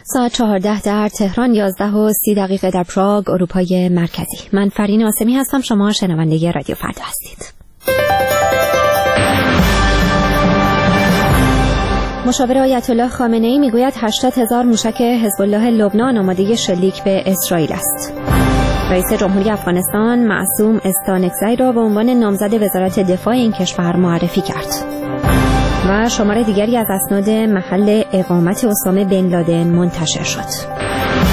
ساعت 14 در تهران، 11:30 در پراگ، اروپای مرکزی. من فرین آسمی هستم. شما شنونده رادیو فردا هستید. مشاور آیت الله خامنه ای میگوید 80,000 موشک حزب الله لبنان آماده شلیک به اسرائیل است. رئیس جمهوری افغانستان معصوم استانکزی را به عنوان نامزد وزارت دفاع این کشور معرفی کرد. و شمار دیگری از اسناد محل اقامت اسامه بن لادن منتشر شد.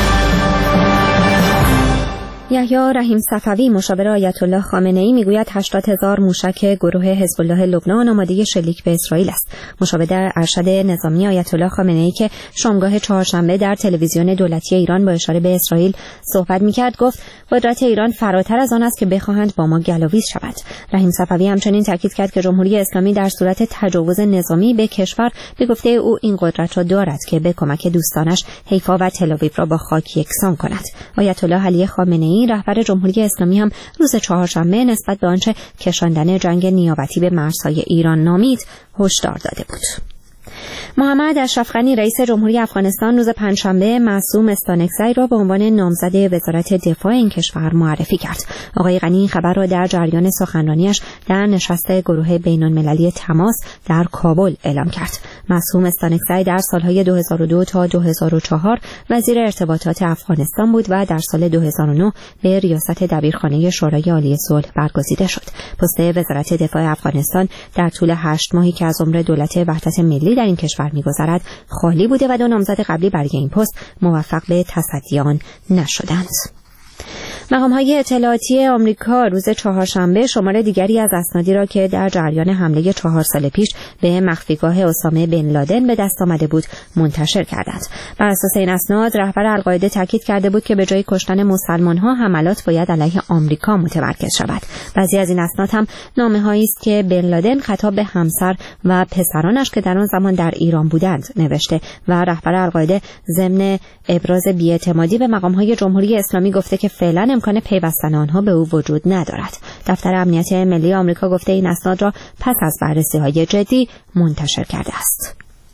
یحیی رحیم صفوی مشاور آیت الله خامنه ای میگوید 80,000 موشک گروه حزب الله لبنان آماده شلیک به اسرائیل است. مشاور ارشد نظامی آیت الله خامنه ای که شامگاه چهارشنبه در تلویزیون دولتی ایران با اشاره به اسرائیل صحبت میکرد گفت قدرت ایران فراتر از آن است که بخواهند با ما گلاویز شود. رحیم صفوی همچنین تاکید کرد که جمهوری اسلامی در صورت تجاوز نظامی به کشور به گفته او این قدرت را دارد که به کمک دوستانش حیفا و تل‌آویو را با خاک یکسان کند. آیت الله علی خامنه ای رهبر جمهوری اسلامی هم روز چهارشنبه نسبت به آنچه کشاندن جنگ نیابتی به مرزهای ایران نامید هشدار داده بود. محمد اشرف غنی رئیس جمهوری افغانستان روز پنجشنبه معصوم استانکزی را به عنوان نامزد وزارت دفاع این کشور معرفی کرد. آقای غنی این خبر را در جریان سخنرانیش در نشست گروه بین‌المللی تماس در کابل اعلام کرد. معصوم استانکزی در سالهای 2002 تا 2004 وزیر ارتباطات افغانستان بود و در سال 2009 به ریاست دبیرخانه شورای عالی صلح برگزیده شد. پست وزارت دفاع افغانستان در طول 8 ماهی که از عمر دولت وحدت ملی در این کشور می‌گذرد خالی بوده و دو نامزد قبلی برای این پست موفق به تصدی آن نشدند. مقام‌های اطلاعاتی آمریکا روز چهارشنبه شمار دیگری از اسنادی را که در جریان حمله 4 سال پیش به مخفیگاه اسامه بن لادن به دست آمده بود منتشر کردند. بر اساس این اسناد رهبر القاعده تاکید کرده بود که به جای کشتن مسلمان‌ها حملات باید علیه آمریکا متمرکز شود. بعضی از این اسناد هم نامه‌هایی است که بن لادن خطاب به همسر و پسرانش که در آن زمان در ایران بودند نوشته و رهبر القاعده ضمن ابراز بی‌اعتمادی به مقام‌های جمهوری اسلامی گفته که فعلا امکان پیوستن آنها به او وجود ندارد. دفتر امنیت ملی آمریکا گفته این اسناد را پس از بررسی‌های جدی منتشر کرده است.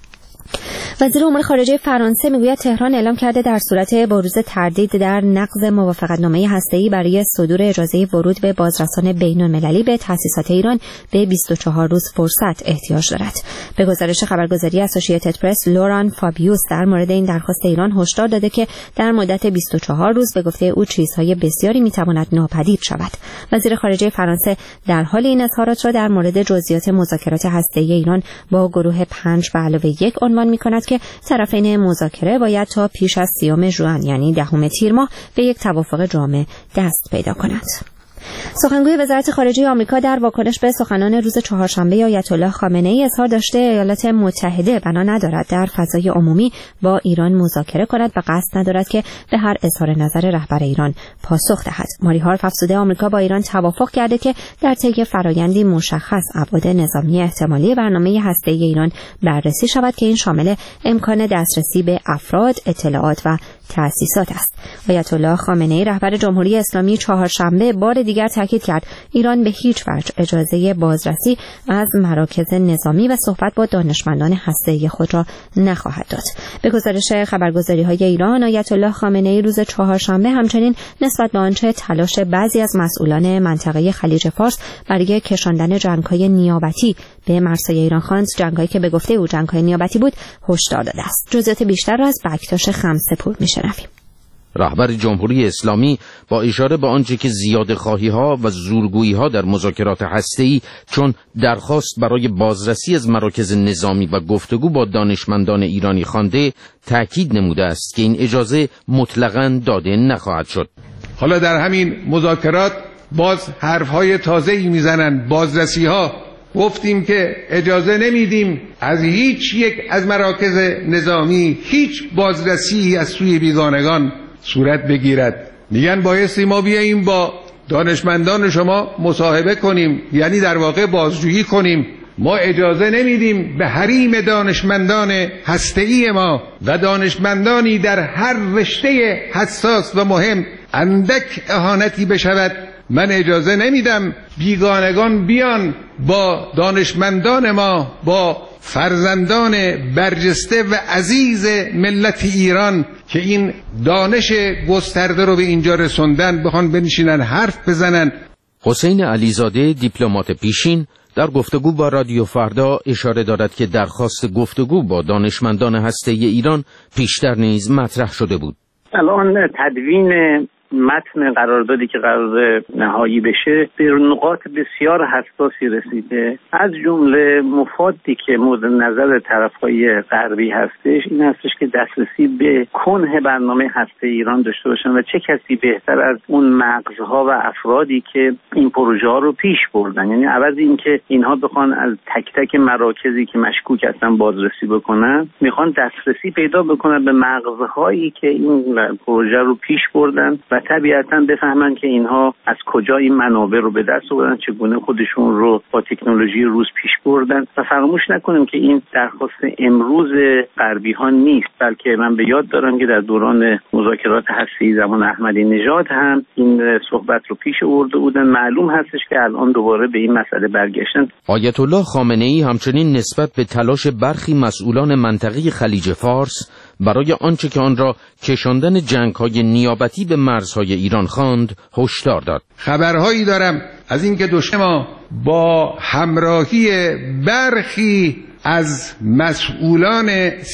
وزیر امور خارجه فرانسه میگوید تهران اعلام کرده در صورت بروز تردید در نقض موافقتنامه هسته‌ای برای صدور اجازه ورود به بازرسان بین‌المللی به تأسیسات ایران به 24 روز فرصت احتیاج دارد. به گزارش خبرگزاری اسوسییتد پرس، لوران فابیوس در مورد این درخواست ایران هشدار داده که در مدت 24 روز به گفته او چیزهای بسیاری میتواند ناپدید شود. وزیر خارجه فرانسه در حال این اظهارات را در مورد جزئیات مذاکرات هسته‌ای ایران با گروه 5+1 عنوان می‌کند که طرفین مذاکره باید تا پیش از 30 ژوئن یعنی 10 تیر ماه به یک توافق جامع دست پیدا کند. سخنگوی وزارت خارجه آمریکا در واکنش به سخنان روز چهارشنبه آیت الله خامنه ای اظهار داشته ایالات متحده بنا ندارد در فضای عمومی با ایران مذاکره کند و قصد ندارد که به هر اظهار نظر رهبر ایران پاسخ دهد. ماری هارف افسوده آمریکا با ایران توافق کرده که در طی فرآیندی مشخص ابعاد نظامی احتمالی برنامه هسته‌ای ایران بررسی شود که این شامل امکان دسترسی به افراد، اطلاعات و تأسیسات است. آیت الله خامنه ای رهبر جمهوری اسلامی چهارشنبه بار دیگر تاکید کرد ایران به هیچ وجه اجازه بازرسی از مراکز نظامی و صحبت با دانشمندان هسته‌ای خود را نخواهد داد. به گزارش خبرگزاری‌های ایران، آیت الله خامنه ای روز چهارشنبه همچنین نسبت به آنچه تلاش بعضی از مسئولان منطقه خلیج فارس برای کشاندن جنگ‌های نیابتی به مرزهای ایران خواند، جنگ‌هایی که به گفته او جنگ‌های نیابتی بود، هشدار داده است. جزئیات بیشتر را از بکتاش خمسه‌پور می‌شنویم. رهبر جمهوری اسلامی با اشاره به آنچه که زیادخواهی‌ها و زورگویی‌ها در مذاکرات هسته‌ای چون درخواست برای بازرسی از مراکز نظامی و گفتگو با دانشمندان ایرانی خوانده، تأکید نموده است که این اجازه مطلقاً داده نخواهد شد. حالا در همین مذاکرات باز حرف‌های تازه‌ای میزنن. بازرسی‌ها گفتیم که اجازه نمیدیم از هیچ یک از مراکز نظامی هیچ بازرسی از سوی بیگانگان صورت بگیرد. میگن بایستی ما بیاییم با دانشمندان شما مصاحبه کنیم، یعنی در واقع بازجویی کنیم. ما اجازه نمیدیم به حریم دانشمندان هسته‌ای ما و دانشمندانی در هر رشته حساس و مهم اندک اهانتی بشود. من اجازه نمیدم بیگانگان بیان با دانشمندان ما، با فرزندان برجسته و عزیز ملت ایران که این دانش گسترده رو به اینجا رسوندن بخوان بنشینن حرف بزنن. حسین علیزاده دیپلمات پیشین در گفتگو با رادیو فردا اشاره دارد که درخواست گفتگو با دانشمندان هسته‌ای ایران پیشتر نیز مطرح شده بود. الان تدوین متن قراردادی که قرار نهایی بشه به نقاط بسیار حساسی رسیده، از جمله مفادی که مورد نظر طرفهای غربی هستش این هستش که دسترسی به کنه برنامه هسته ایران داشته باشن و چه کسی بهتر از اون مغزها و افرادی که این پروژه ها رو پیش بردن. یعنی عوض این که اینها بخوان از تک تک مراکزی که مشکوک هستن بازرسی بکنن، میخوان دسترسی پیدا بکنن به مغزهایی که این پروژه رو پیش بردن و طبیعتاً بفهمن که اینها از کجا این منابع رو به دست آوردن، چگونه خودشون رو با تکنولوژی روز پیش بردن. و فراموش نکنیم که این درخواست امروز غربی ها نیست، بلکه من به یاد دارم که در دوران مذاکرات هسته‌ای زمان احمدی نژاد هم این صحبت رو پیش آورده بودن. معلوم هستش که الان دوباره به این مسئله برگشتن. آیت الله خامنه‌ای همچنین نسبت به تلاش برخی مسئولان منطقه خلیج فارس برای آنچه که آن را کشاندن جنگ‌های نیابتی به مرزهای ایران خواند هشدار داد. خبرهایی دارم از اینکه دشمن با همراهی برخی از مسئولان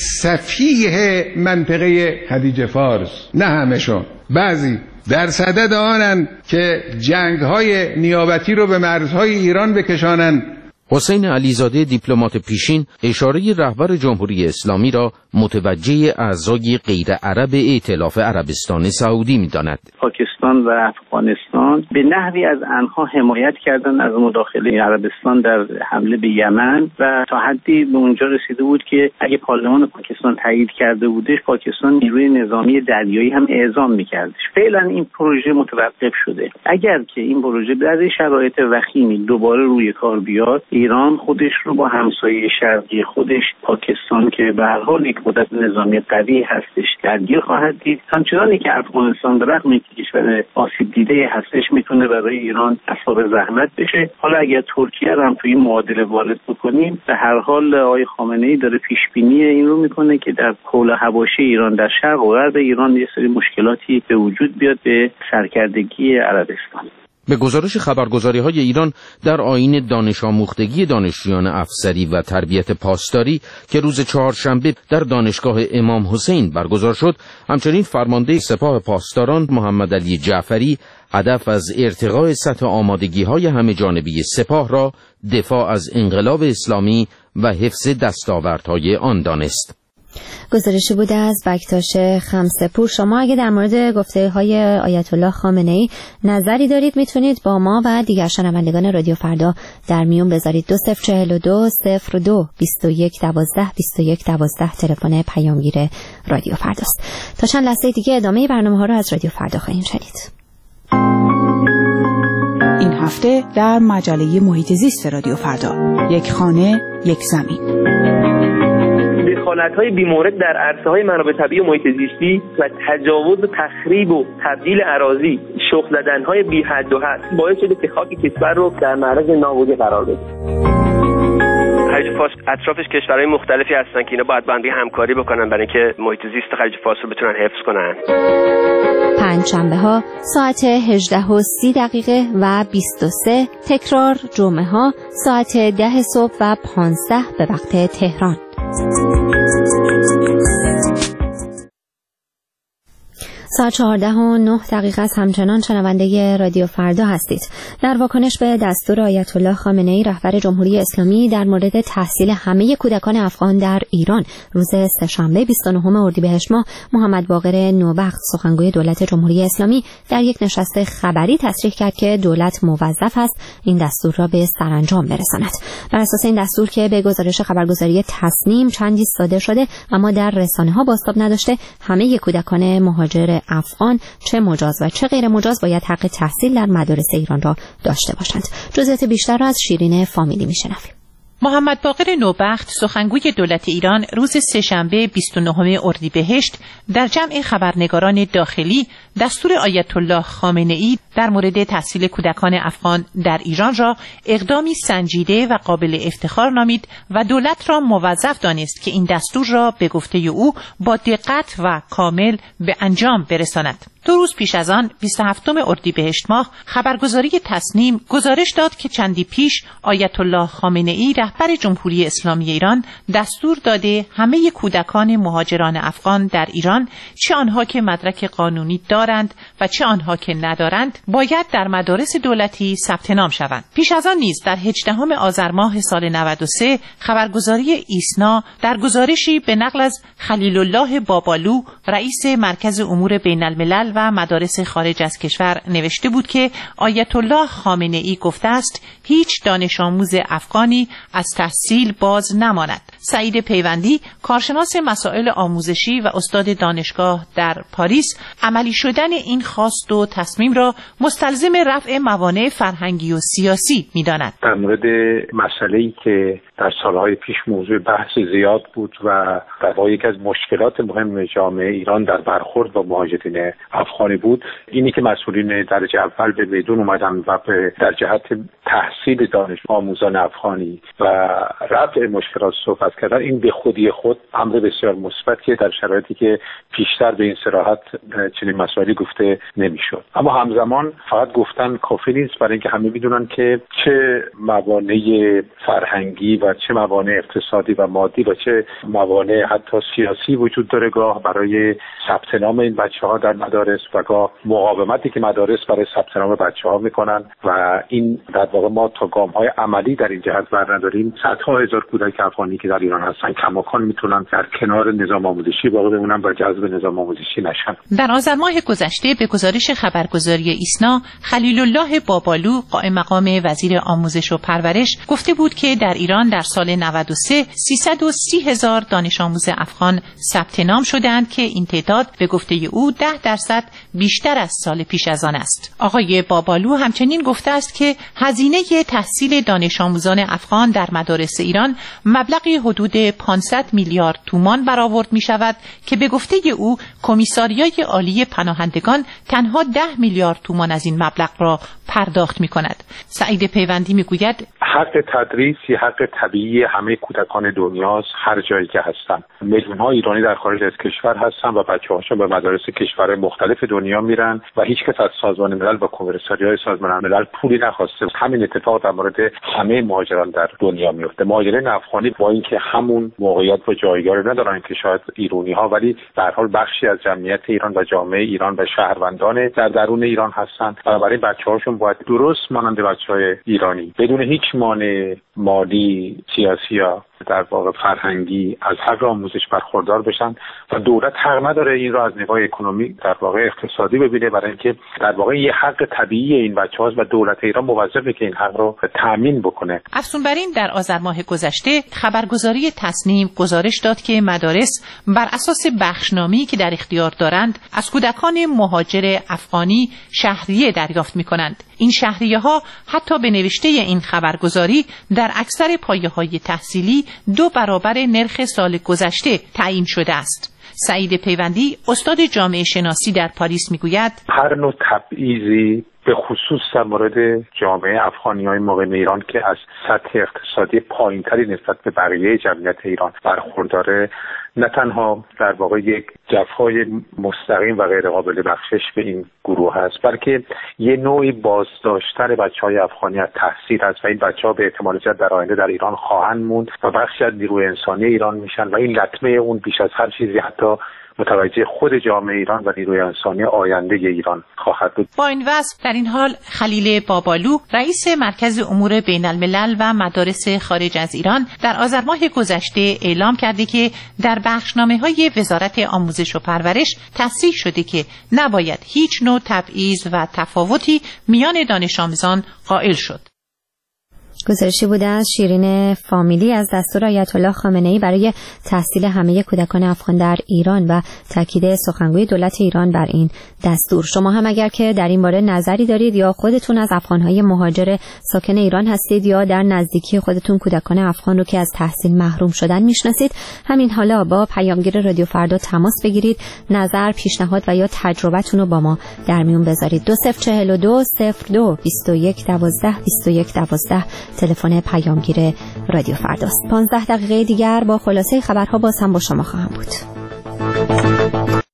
سفیه منطقه خلیج فارس، نه همشون، بعضی در صدد آنن که جنگ‌های نیابتی رو به مرزهای ایران بکشانند. حسین علیزاده دیپلمات پیشین اشاره رهبر جمهوری اسلامی را متوجه اعضای غیر عرب ائتلاف عربستان سعودی می‌داند. پاکستان و افغانستان به نحوی از آنها حمایت کردن از مداخله عربستان در حمله به یمن و تا حدی به اونجا رسیده بود که اگه پارلمان پاکستان تایید کرده بودش، پاکستان نیروی نظامی دریایی هم اعزام می‌کردش. فعلا این پروژه متوقف شده. اگر که این پروژه در شرایط وخیمی دوباره روی کار بیاد، ایران خودش رو با همسایه شرقی خودش پاکستان که به هر حال یک قدرت نظامی قوی هستش درگیر خواهد دید. همچنانی که افغانستان به رغم اینکه کشور آسیب دیده هستش میتونه برای ایران اسباب زحمت بشه. حالا اگر ترکیه رو هم توی این معادله وارد بکنیم، به هر حال آقای خامنه‌ای داره پیش بینی این رو میکنه که در حول حواشی ایران در شرق و غرب ایران یه سری مشکلاتی به وجود بیاد به سرکردگی عربستان. به گزارش خبرگزاری‌های ایران در آیین دانش آموختگی دانشجویان افسری و تربیت پاسداری که روز چهارشنبه در دانشگاه امام حسین برگزار شد، همچنین فرمانده سپاه پاسداران محمد علی جعفری هدف از ارتقاء سطح آمادگی‌های همه‌جانبی سپاه را دفاع از انقلاب اسلامی و حفظ دستاوردهای آن دانست. گزارشی بوده از بکتاش خمسه‌پور. شما اگه در مورد گفته‌های آیت الله خامنه‌ای نظری دارید میتونید با ما و دیگر شنوندگان رادیو فردا در میون بذارید. 2042 02 21 12 21 12 تلفن پیامگیر رادیو فرداست. تا چند لحظه دیگه ادامه برنامه‌ها رو از رادیو فردا خواهیم شنید. این هفته در مجله محیط زیست رادیو فردا، یک خانه یک زمین. دخالت‌های بی‌مورد در عرصه‌های منابع طبیعی و محیط زیستی و تجاوز و تخریب و تبدیل اراضی، شخم زدن‌های بی حد و حد باعث شده که خاک کشور رو در معرض نابودی قرار بده. خلیج فارس اطرافش کشورهای مختلفی هستن که اینا باید با هم همکاری بکنن برای اینکه محیط زیست خلیج فارس رو بتونن حفظ کنن. پنجشنبه‌ها ساعت 18:30 و 23، تکرار جمعه‌ها ساعت 10 صبح و 15 به وقت تهران. ساعت 14:09 است. همچنان شنونده رادیو فردا هستید. در واکنش به دستور آیت الله خامنه‌ای رهبر جمهوری اسلامی در مورد تحصیل همه کودکان افغان در ایران، روز سه‌شنبه 29 اردیبهشت ماه، محمد باقر نوبخت سخنگوی دولت جمهوری اسلامی در یک نشست خبری تصریح کرد که دولت موظف است این دستور را به سرانجام برساند. بر اساس این دستور که به گزارش خبرگزاری تصنیم چندی صادر شده اما در رسانه‌ها بازتاب نداشته، همه کودکان مهاجر افغان چه مجاز و چه غیر مجاز باید حق تحصیل در مدارس ایران را داشته باشند. جزئیات بیشتر را از شیرین فامیلی میشنویم. محمد باقر نوبخت سخنگوی دولت ایران روز سه‌شنبه 29 اردیبهشت در جمع خبرنگاران داخلی دستور آیت الله خامنه ای در مورد تحصیل کودکان افغان در ایران را اقدامی سنجیده و قابل افتخار نامید و دولت را موظف دانست که این دستور را به گفته او با دقت و کامل به انجام برساند. 2 روز پیش از آن 27 اردیبهشت ماه خبرگزاری تصنیم گزارش داد که چندی پیش آیت الله خامنه ای رهبر جمهوری اسلامی ایران دستور داده همه کودکان مهاجران افغان در ایران، چه آنها که مدرک قانونی دارند و چه آنها که ندارند، باید در مدارس دولتی ثبت نام شوند. پیش از آن نیز در 18 آذر ماه سال 93 خبرگزاری ایسنا در گزارشی به نقل از خلیل الله بابالو رئیس مرکز امور بین الملل و مدارس خارج از کشور نوشته بود که آیت الله خامنه ای گفته است هیچ دانش آموز افغانی از تحصیل باز نماند. سعید پیوندی، کارشناس مسائل آموزشی و استاد دانشگاه در پاریس، عملی شدن این خواست و تصمیم را مستلزم رفع موانع فرهنگی و سیاسی می‌داند. در مورد مسئله‌ای که در سالهای پیش موضوع بحث زیاد بود و در واقع یکی از مشکلات مهم جامعه ایران در برخورد با مهاجرین افغانی بود، اینی که مسئولین درجه اول به میدون اومدن و در جهت تحصیل دانش آموزان افغانی و رفع مشکلات صحبت کردن. این به خودی خود امر بسیار مثبتیه در شرایطی که پیشتر به این صراحت چنین مسائلی گفته نمیشد. اما همزمان فقط گفتن کافی نیست، برای اینکه همه میدونن که چه موانع فرهنگی و چه موانع اقتصادی و مادی و چه موانع حتی سیاسی وجود داره گاه برای ثبت نام این بچه‌ها در مدارس و گاه مقاومتی که مدارس برای ثبت نام بچه‌ها میکنن و این در واقع ما تا گام‌های عملی در این جهت برنداریم. صدها هزار کودک افغانی که در ایران هستن کماکان میتونن در کنار نظام آموزشی باقی بمونن و جذب نظام آموزشی نشن. در آذر ماه گذشته به گزارش خبرگزاری ایسنا، خلیل الله بابالو قائم مقام وزیر آموزش و پرورش گفته بود که در ایران در سال 93 330,000 دانش آموز افغان ثبت نام شدند که این تعداد به گفته او 10% بیشتر از سال پیش از آن است. آقای بابالو همچنین گفته است که هزینه تحصیل دانش آموزان افغان در مدارس ایران مبلغی حدود 500 میلیارد تومان برآورد می شود که به گفته او کمیساریای عالی پناهندگان تنها 10 میلیارد تومان از این مبلغ را پرداخت می کند. سعید پیوندی می گوید حق تدریس یه حق طبیعی همه کودکان دنیاست، هر جایی که هستن. میلیون‌ها ایرانی در خارج از کشور هستن و بچه‌هاشون به مدارس کشورهای مختلف دنیا میرن و هیچ کس از سازمان ملل و کمیساریای سازمان ملل پولی نخواسته. همین اتفاق در مورد همه مهاجران در دنیا میفته. مهاجرین افغانی با اینکه همون موقعیت و جایگاه رو ندارن که شاید ایرانی‌ها، ولی به هر حال بخشی از جمعیت ایران و جامعه ایران و شهروندان در درون ایران هستن. برای بچه‌هاشون باید درست مانند بچه‌های ایرانی بدون هیچ مانع مالی، سیاسی یا در واقع فرهنگی از حق آموزش برخوردار بشن و دولت حق نداره این را از نگاه اکنومی در واقع اقتصادی ببینه، برای اینکه در واقع یه حق طبیعی این بچه‌هاست و دولت ایران موظفه که این حق رو تامین بکنه. افزون بر این در آذر ماه گذشته خبرگزاری تصنیم گزارش داد که مدارس بر اساس بخشنامه‌ای که در اختیار دارند از کودکان مهاجر افغانی شهریه دریافت می‌کنند. این شهریه‌ها حتی به نوشته این خبرگزاری در اکثر پایه‌های تحصیلی 2 برابر نرخ سال گذشته تعیین شده است. سعید پیوندی، استاد جامعه شناسی در پاریس میگوید هر نوع تبعیضی به خصوص در مورد جامعه افغانی‌های مقیم ایران که از سطح اقتصادی پایین‌تری نسبت به بقیه جمعیت ایران برخورداره، نه تنها در واقع یک جفای مستقیم و غیر قابل بخشش به این گروه هست، بلکه یه نوعی بازداشتن بچه‌های افغانی از تحصیل است و این بچه‌ها به احتمال زیاد در آینده در ایران خواهند موند و بخشی از نیروی انسانی ایران میشن و این لطمه اون بیش از هر چیزی حتی متوجه خود جامعه ایران و نیروی انسانی آینده ایران خواهد بود. با این وضع در این حال خلیل بابالو رئیس مرکز امور بین الملل و مدارس خارج از ایران در آذر ماه گذشته اعلام کرده که در بخشنامه‌های وزارت آموزش و پرورش تصریح شده که نباید هیچ نوع تبعیض و تفاوتی میان دانش آموزان قائل شد. گزارشی بوده از شیرین فامیلی از دستور آیت الله خامنه‌ای برای تحصیل همه کودکان افغان در ایران و تاکید سخنگوی دولت ایران بر این دستور. شما هم اگر که در این باره نظری دارید یا خودتون از افغان‌های مهاجر ساکن ایران هستید یا در نزدیکی خودتون کودکان افغان رو که از تحصیل محروم شدن میشناسید، همین حالا با پیامگیر رادیو فردا تماس بگیرید، نظر، پیشنهاد و یا تجربتون رو با ما در میون بذارید. 2042 02 21 12 21 12 تلفن پیامگیر رادیو فرداست. 15 دقیقه دیگر با خلاصه خبرها باز هم با شما خواهم بود.